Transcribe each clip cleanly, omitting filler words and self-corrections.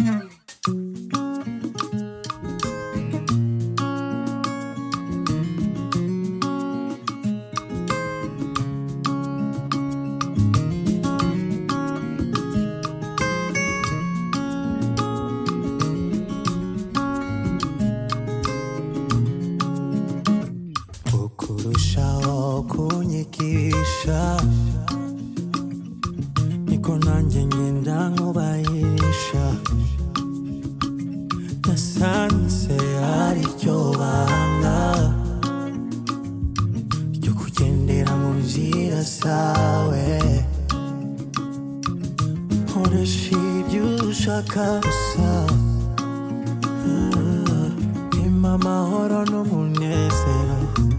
Ukurushaho kunyikisha niko nanjye ngenda nkubahisha, nasanze ari ryo banga ryo kugendera mu nzira zawe, nkoresha ibyo ushaka gusa, impa amahoro n'umunezero,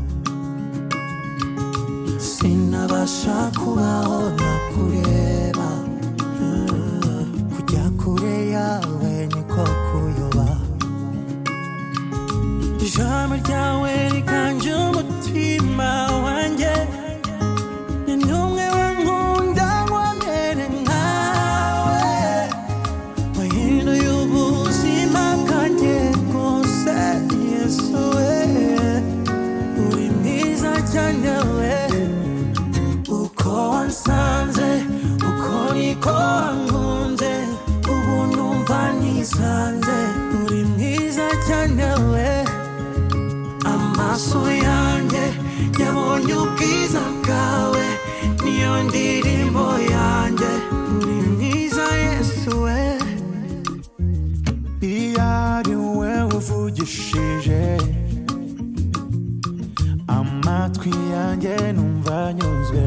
sinabasha kubaho nakureba, kujya kure yawe niko kuyoba, ijambo ryawe riganje umutima wanjye, ni numwe wankunda wamere nkawe, wahinduye ubuzima bwanjye bwose, Yesu we uri mwiza cyane we, uko wansanze uko niko wankunze, ubu numva nisanze, uri mwiza cyane we, amaso yanjye yabonye ubwiza bwawe, niyo ndirimbo yanjye, uri mwiza Yesu we, iyo ari we uvugishije amatwi yanjye numva anyuzwe,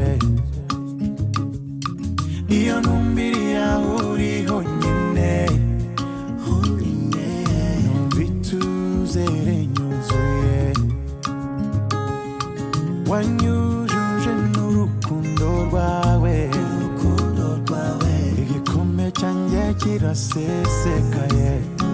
iyo ntumbiriye aho uri honyine, numva ituze rinyuzuye, wanyujuje n'urukundo rwawe, igikombe cyanjye kirasesekaye,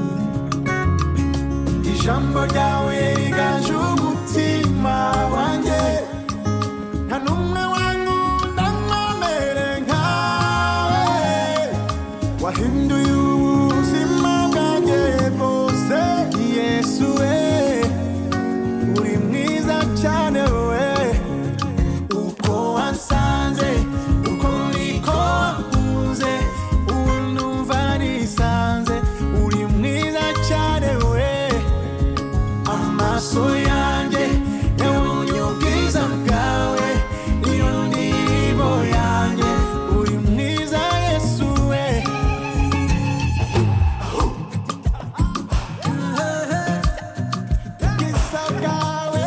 ijambo ryawe riganje umutima wanjye, nta n'umwe wankunda nkamere nkawe, wahinduye ubuzima bwanjye bwose, Yesu we uri mwiza cyane we, uko wansanze uko niko wankunze, ubu numva nisanze, uri mwiza cyane we, amaso yanjye yabonye ubwiza bwawe, niyo ndirimbo yanjye, uri mwiza Yesu we, ubwiza bwawe,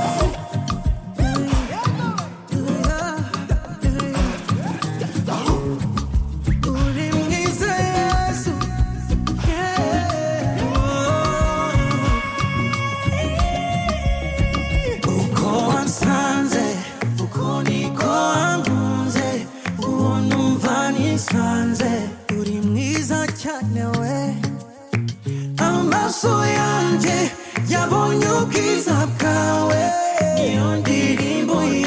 uri mwiza Yesu, uko wansanze uko niko wankunze, ubu numva nisanze, uri mwiza cyane we, amaso yanjye yabonye ubwiza bwawe, niyo ndirimbo